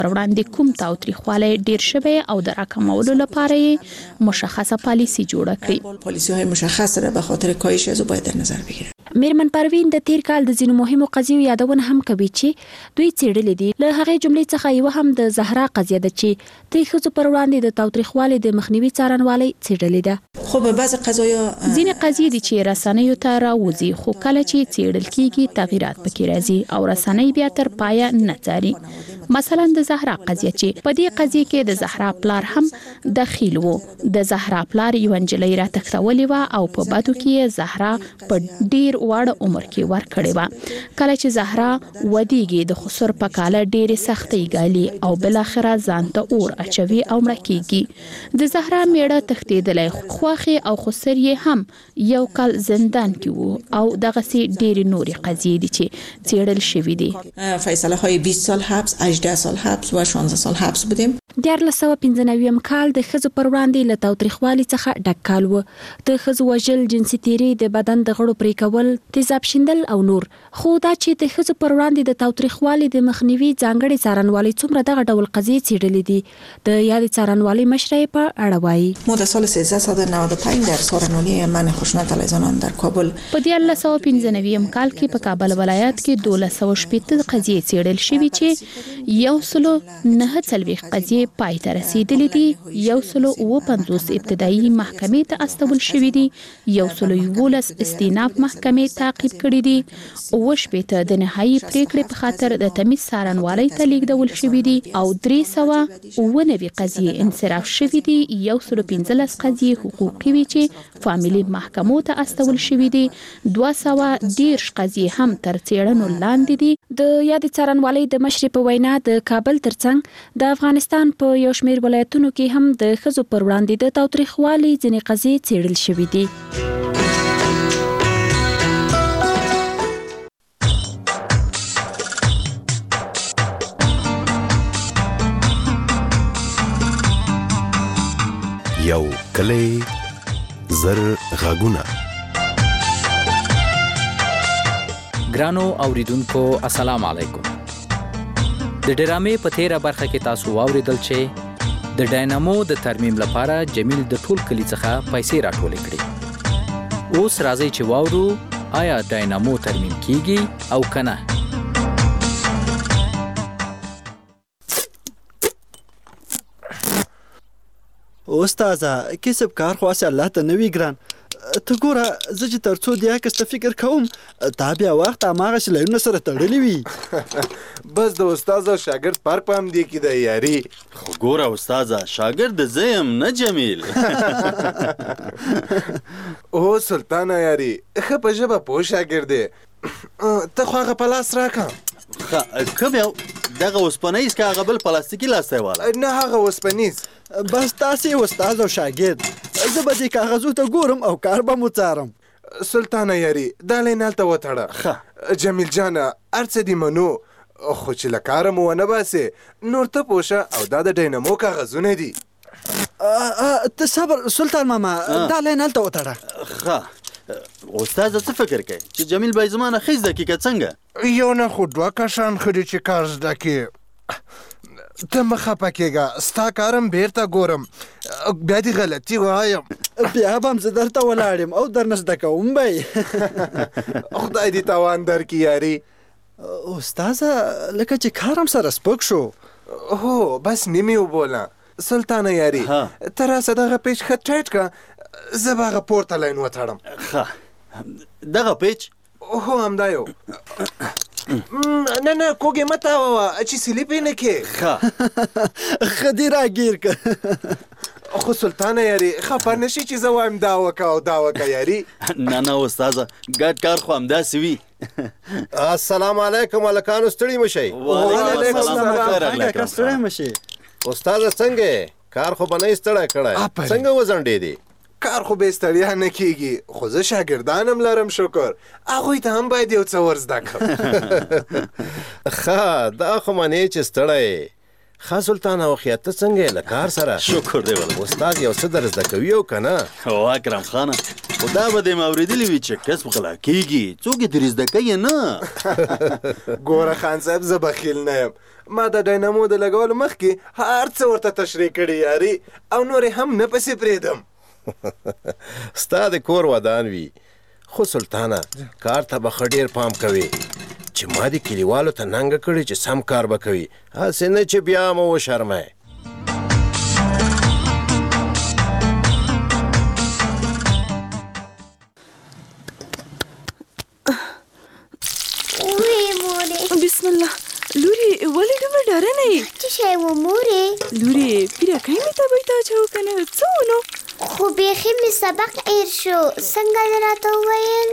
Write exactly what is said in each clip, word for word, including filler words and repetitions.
پر وړاندې کوم تاوتریخوالی ډیر شوی او د راکمولو لپاره یې مشخصه پالیسی جوړه کړي. پالیسی‌های مشخص را به خاطر کاهش از باید در نظر بگیره. میرمن پروین د تیر کال د ځینو مهمو قضیو یادونه هم کوي چې دوی څېړلې دي. له هغې جملې څخه یو هم د زهرا قضیه ده چې د ښځو پر وړاندې د تاوتریخوالي د مخنیوي څارنوالۍ څېړلې ده. خو به بعض قضایا ځینې قضیې دي چې رسنیو ته راوځي، خو کله چې څېړل کیږي تغیرات پکې راځي او رسنۍ بیا تر پایه نه څاري. مثلا د زهرا قضیه چې په دې قضیه کې د زهرا پلار هم دخیل وو. د زهرا پلار یو نجلۍ راتښتولې وه او په بدو کې یې زهرا په ډیر وړ عمر کې ورکړې وه. کله چې زهرا ودیږي د خسر په کاله ډېرې سختۍ ګالي او بالاخره ځان ته اور اچوي او مړه کیږي. د زهرا میړه تښتېدلی، خواښې او خسر یې هم یو کال زندان کې وو او دغسې ډېرې نورې قضیې دي چې څېړل شوي دي. فیصله های بیست سال حبس، هجده سال حبس و شانزده سال حبس بودیم. دیارلس سوه پنځه نویم کال د ښځو پر وړاندې له تاوتریخوالي څخه ډک کال و. د ښځو وژل، جنسي تیري، د بدن د غړو پرې کول، تیزاب شیندل او نور. خو دا چې د ښځو پر وړاندې د تاوتریخوالي د مخنیوي ځانګړي څارنوالۍ څومره دغه ډول قضیې څېړلې دي، د یادې څارنوالۍ مشره یې په اړه وایي. ما در سال سیزده و نود و پنج در څارنوالۍ من خشونت علیه زنان در کابل په دیارلس سوه پنځه نویم کال کې په کابل ولایت کې دولس سوه شپېته قضیې څېړل شوي چې یو سلو نهه څلوېښت قضیې پای ته رسیدلې دي، یو سلو اووه پنځوس ابتدایي محکمې ته استول شوي دي، یو سلو یولس استیناف محکمې تعقیب کړي دي، اووه شپېته د نهایي پریکړې په خاطر د تمیز څارنوالۍ ته لیږدول شوي دي او درې سوه اووه نوي قضیې انصراف شوي دي، یو سلو پنځلس قضیې حقوقي وي چې فامیلي محکمو ته استول شوي دي، دوه سوه دېرش قضیې هم تر څېړنو لاندې دي. د یادې څارنوالۍ د مشرې په وینا د کابل ترڅنګ د افغانستان په یو شمېر ولایتونو کې هم د ښځو پر وړاندې د تاوتریخوالي ځینې قضیې څېړل شوي دي. یو کلی زر غږونه. ګرانو اوریدونکو السلام علیکم. د ډرامې په تیره برخه کې تاسو واوریدل چې د ډاینامو د ترمیم لپاره جمیل د ټول کلی څخه پیسې راټولې کړې. اوس راځئ چې واورو آیا ډاینامو ترمیم کیږي او کنه. استاذه کسب کار خو اسه الله ته نوی ګران. ته ګوره زه چې تر څو د عکس ته فکر کوم دا بیا وخت هماغسې لایونه سره تړلي وي. بس د استاد او شاګرد فرق په همدې کې دی یاري. خو ګوره استاذه شاګرد زه یم نه جمیل. او سلطانه یاري ښه په ژبه پوه شاګرد دی. ته خو هغه په لاس راکړه. ښه کوم یو دغه اوسپنیز که هغه بل پلاستیکي لاس ته یې واله؟ نه هغه اوسپنیز. بس تاسې استاد او شاګرد زه به دې کاغذو ته ګورم او کار به مو څارم. سلطانه یاري دا لین هلته وتړه. جمیل جانه هر څه دې منو خو چې له کاره مو ونه باسې نور ته پوشه او دا د ډاینامو کاغذونه دي. ته صبر سلطان ماما دا لین هلته وتړه. ښه استاده څه فکر کوي چې جمیل به یې زما نه ښه زده کړي که څنګه؟ یو نه خو دوه کسان ښه دي چې کار زده کړي. ته مه خفه کېږه ستا کارم بیرته ګورم بیا دې غلطي وایم. بیا به هم زه درته ولاړ یم او درنه زده کوم به یې. خدای دې تاوان درکړي یاري. استاذه لکه چې کار هم سره سپک شو. هو بس نیمې وبوله. سلطانه یاري ته راسه دغه پیچ ښه ټایټ کړه زه به هغه پورته لاین وتړم. ښه دغه پیچ؟ هو همدا یو. نه نه کوږې مه تاووه چې سلیپ یې نه کې. ښه ښه دې راګیر که. خو سلطانه یاري خفه نه شي چې زه وایم دا وکه او دا وکه یاري. نه نه استاذه ګډ کار خو همداسې وي. السلام علیکم هلکانو ستړي مه شئ. وعلیکم السلام ستړی مه شئ. استاذه څنګه کار خو به نه یې ستړی کړی څنګه وځنډېدې؟ کار خو بې ستړیا نه کېږي خو زه شاګردان هم لرم شکر هغوی ته هم باید یو څه ور زده کړم. ښه دا خو منې چې ستړی ښه سلطان او خیا ته څنګه یې له کار سره؟ شکر دی والله. استاد یو څه در زده کوي او که نه؟ او اکرم خانه خو دا به دې مې اورېدلي وي چې کسب غلا کېږي، څوک یې ترې زده کوي نه. ګوره خان صاحب زه بخیل نه یم. ما د ډاینامو د لګولو مخکې هر څه ورته تشریح کړي یاري، او نور یې هم نه پسې پرېږدم. ستا د کور ودان وي، خو سلطانه کار ته به ښه ډېر پام کوي چې ما دې کلیوالو ته ننګه کړي چې سم کار به کوي، هسې نه چې بیا مو وشرمئ. بسم الله. لوري ولې دومره ډاره نه یې؟ څه شی و مورې؟ لوري پیرکۍ مې ته بیت اچوه که نه څه ونو؟ خو بیخي مې سبق هېر شو، څنګه دې راته وویل؟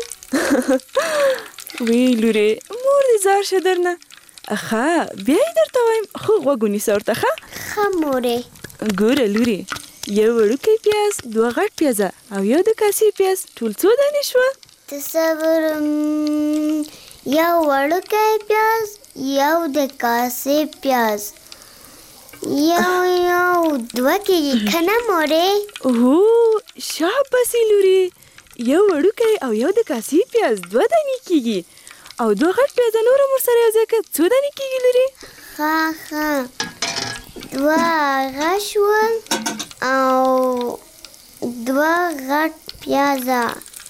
وی لوري مور دې زار شه درنه. ښه بیا یې درته وایم، خو غوږ ونیسه ورته. ښه ښه مورې. ګوره لوري، یو وړوکی پیاز، دوه غټ پیازه او یو د کاسې پیاز ټول څو دانې شوه؟ تصور یو وړوکی پیاز، یو د کاسې پیاز، یو یو دوه کېږي که نه مورې؟ هو شاباسې لوري، یو وړوکی او یو د کاسې پیاز دوه دانې کېږي، او دوه غټ پیازه نور هم ورسره یو ځای کړه څو دانې کېږي لوري؟ ښه ښه دوه هغه شول او دوه غټ پیازه،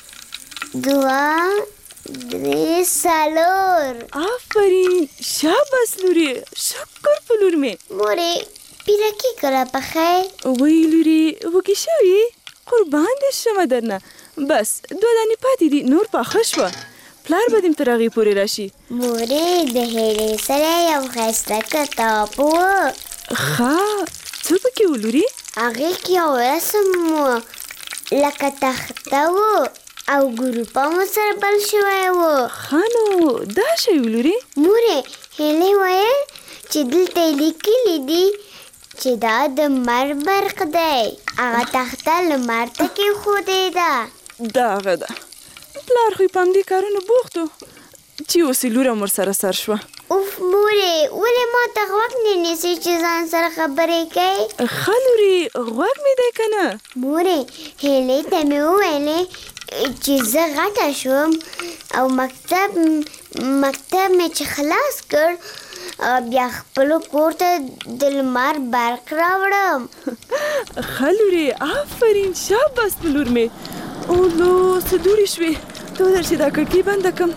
دوه درې څلور. آفرین شاباس لوري، شکر په لور مې. مورې پیرکي کله پخی؟ وی لوري وږې شوې؟ قربان دې شمه درنه. بس دوه دانې پاتې دي، نور پاخه شوه، پلار به دې تر هغې پورې راشي. مورې د هیلې سره یو ښایسته کتاب و. ښه څه پکې و لوري؟ هغې کې یو رسم و لکه تخته و او ګروپه مو سره بل شوی و. ښه نو دا شی و لوري؟ مورې هیلې ویل چې دلته یې لیکلي دي چې دا د لمر برق دی، هغه تخته لمر ته کېښودې ده. دا هغه ده. پلار خو یې په همدې کارونو بوخت و چې اوس یې لور هم ورسره سر شوه. اوف مورې ولې ما ته غوږ نه نیسې چې ځان سره خبرې کوې؟ ښه لوري غوږ مې دی که نه؟ مورې هیلې ته مې وویلې چې زه غټه شوم او مکتب مکتب مې چې خلاص کړ بیا خپلو کور ته د لمر برق راوړم. ښه لورې آفرین شاباس په لور مې. اولو څه دوړې شوې، ته ودر چې دا کړکۍ بنده کړم.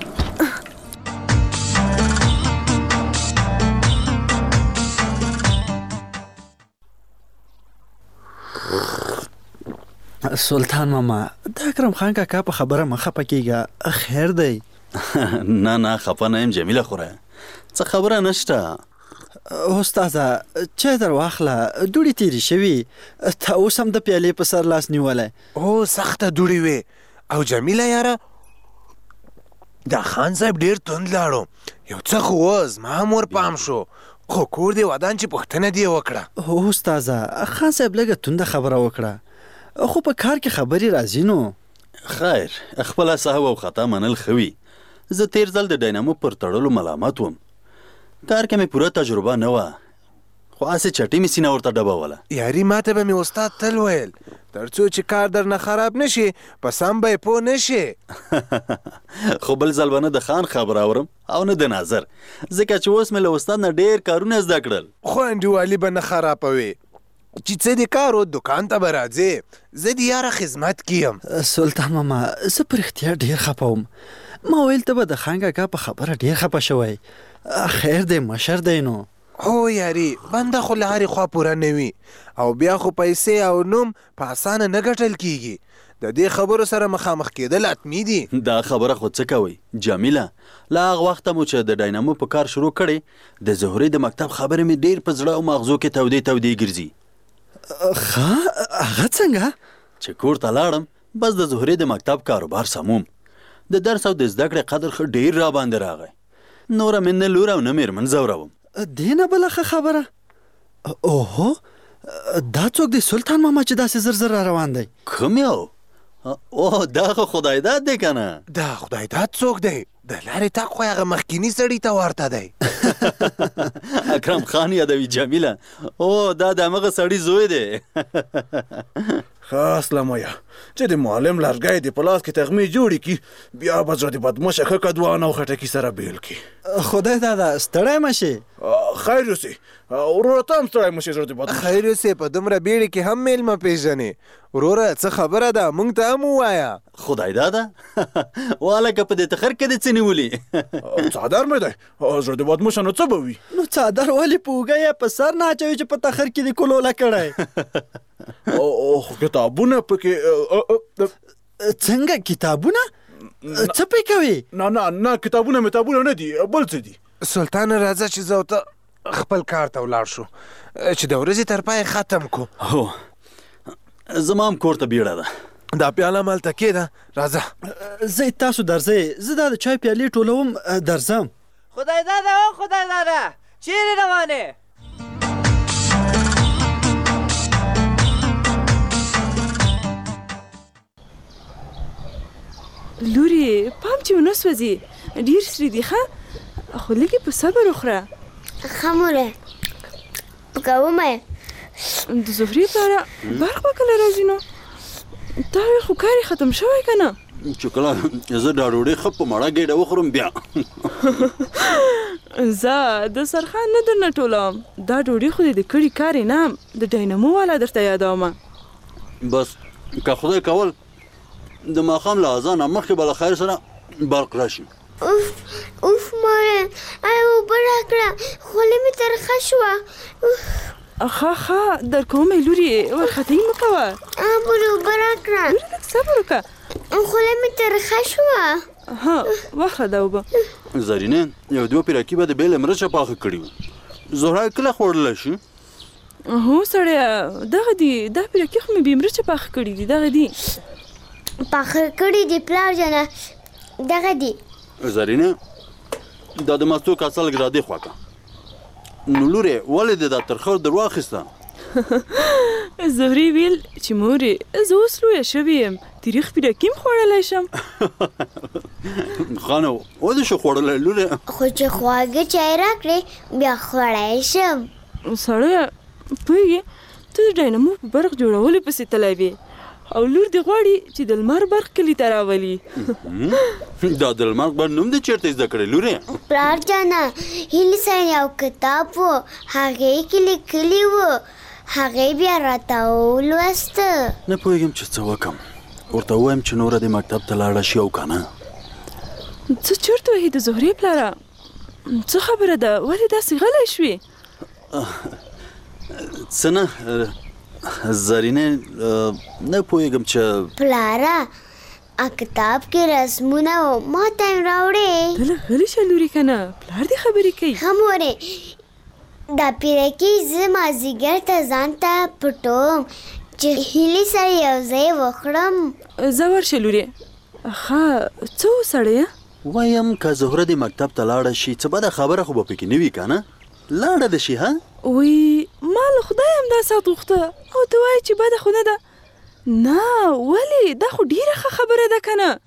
سلطان ماما د اکرم خان کاکا په خبره مه خفه کېږه، خیر دی. نه نه خفه نه یم جمیله خوره، څه خبره نشته. استاده چای در واخله، دوړې تېرې شوي، ته اوس هم د پیالې په سر لاس نیولی. او سخته دوړې وې. او جمیله یاره دا خان صاحب ډېر توند لاړو، یو څه خو و زما هم ور پام شو، خو کور دې ودان چې پوښتنه دې وکړه. هو استاده خان صاحب لږه تونده خبره وکړه، خو په کار کې خبرې راځي. نو خیر خپله صحو او خطا منل ښه وي. زه تیر ځل د ډاینامو پر تړلو ملامت وم، کار کې مې پوره تجربه نه وه، خو هسې چټي مې سینه ورته ډبوله. یاري ماته به مې استاد تل ویل تر څو چې کار درنه خراب نشي په سم به یې پوه نشي. خو بل ځل به نه د خان خبر اورم او نه د ناظر، ځکه چې اوس مې له استاد نه ډېر کارونه زده کړل. خو انډیوالي به نه خرابوي چې څه دې کار و دوکان ته به راځې، زه دې یاره خدمت کیم. سلطان ماما زه په رښتیا ډېر خفه وم، ما ویل ته به د خان کاکا په خبره ډېر خفه شوی. خیر دی مشر دی. نو هو یاري بنده خو له هرې خوا پوره نه وي، او بیا خو پیسې او نوم په اسانه نه ګټل کیږي، د دې خبرو سره مخامخ کېدل حتمي دي. دا خبره خو څه کوئ جمیله، له هغه وخته مو چې د ډاینامو په کار شروع کړی د زهرې د مکتب خبرې مې ډېر په زړه او مغزو کې تودې تودې ګرځي. ښه هغه څنګه؟ چې کور ته لاړم بس د زهرې د مکتب کاروبار سموم، د درس او د زده کړې قدر ښه ډېر را باندې راغی، نوره مې نه لور او نه مېرمن ځوروم. دې نه بله ښه خبره. اوهو دا څوک دی سلطان ماما چې داسې زر زر را روان دی؟ کوم یو؟ اوه دا خو خدای داد دی که نه؟ دا خدای داد څوک دی؟ د لارې تاک خو هغه مخکیني سړي ته ورته دی. اکرم خان یادوي جمیله. او دا د همغه سړي زوی دی. خاص لمویه چې د معلم لرګی د په لاس کې تغمې جوړې کړي بیا به زړه د بدمشه ښه کدوان او خټکي سره بیل کړي. خدای دادا ستړی مه شې. خیر یوسې وروره ته هم ستړی مه شې زړه د بدمشه. خیر یوسې په دومره بیړې کې هم میلمه پیژنې. وروره څه خبره ده موږ ته هم ووایه. خدای دادا والکه په دې تخر کې دې څه نیولي؟ څادر مې دی زړه د بدمشه نو څه به وي؟ نو څادر ولې په اوږه یې په سر نه اچوي چې په تخر کې دې کلوله کړی؟ او کتابونه پکې څنګه کتابونه؟ څه پې کوي؟ نه نه نه کتابونه متابونه نه دي بل څه دي. سلطانه راځه چې زه او ته خپل کار ته ولاړ شو چې د ورځې تر پای ختم کو. هو زما هم کور ته بیړه ده. دا پیاله مالته کېده راځه. زه تاسو درځئ زه دا د چای پیالې ټولوم درځم. خدای دادا او خدای دادا چیرې روانې؟ لوري پام چې ونه سوځي ډېر سري دي ښه خو لږې په صبر وخوره. ښه موره پکوم یې. د زهرې پلاره برق به کله راځي نو تا ویل خو کار یې ختم شوی که نه؟ چې کله زه دا ډوډۍ ښه په مړه ګېډه وخورم بیا. زه د سرخان نه درنه ټولوم دا ډوډۍ خو دې د کړي کار یې نه د ډاینامو والا درته یادومه. بس که خدای کول د ماښام له اذانه مخکې به له خیر سره برق راشي. اوف اوف ماره ای اوبه راکړه خولې مې ترخه شوه. ښه ښه درکوم یې لورې وارخطايي مه کوه. بلې اوبه راکړه. لورې لږ صبر وکړه. خولې مې ترخه شوه. ها واخله دا اوبه. زرینې یو دوه پیرکي به د بیلې مرچه پاخه کړي وو. زهرا یې کله خوړلی شي؟ هو سړیه دغه دي دا پیرکي خو مې بې مرچه پاخه کړي دي دغه دي. پاخه کړي دي پلار جانه دغه دي. زرینې دا د مستو کاسه لږ را دې خوا کړه. نو لورې ولې دې دا ترخه در واخیسته؟ زهرې ویل چې مورې زه اوس لویه شوې یم تریخ پیرکي هم خوړلی شم. خانه ولې شو خوړلی لورې؟ خو چې خواږه چای راکړې بیا خوړی شم. سړیه پوهېږې ته د ډاینامو په برق جوړولو پسې تلی وې او لور دې غواړي چې د لمر برق کلي ته راولي. دا د لمر برق نوم دې چېرته زده کړی لورې؟ پلار جانه هیلې سره یو کتاب و هغې کې لیکلي و هغې بیا راته ولوسته. نه پوهېږم چې څه وکړم ورته ووایم چې نوره دې مکتب ته لاړه شي او که نه. څه چرت وهې د زهرې پلاره څه خبره ده ولې داسې غلی شوې؟ څه نه زرینې نه پوهېږم چې پلاره کتاب کې رسمونه و ما ته یې راوړې. ته لږ غلې شه لورې که نه پلار دې خبرې کوي. ښه مورې دا پیرکي زه مازدیګر ته ځان ته پټوم چې هیلې سره یو ځای وخورم. زه ورشه لورې. ښه څه و سړیه؟ وایم که زهره دې مکتب ته لاړه شي څه بده خبره خو به پکې نه وي که نه؟ لاړه ده شي ها؟ وی ما له خدای هم دا ساعت غوښته او ته وایې چې بده خو نه ده. نه ولې دا خو ډېره ښه خبره ده که نه؟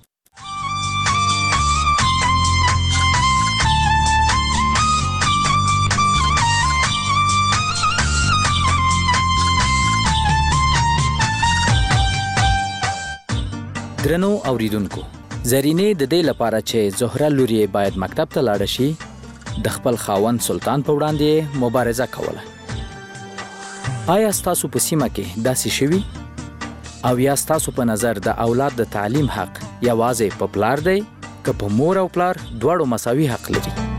درنو اوریدونکو زرینې د دې لپاره چې زهره لور یې باید مکتب ته لاړه شي د خپل خاوند سلطان په وړاندې مبارزه کوله. آیا ستاسو په سیمه کې داسې شوي؟ او یا ستاسو په نظر د اولاد د تعلیم حق یوازې په پلار دی که په مور او پلار دواړو مساوي حق لري؟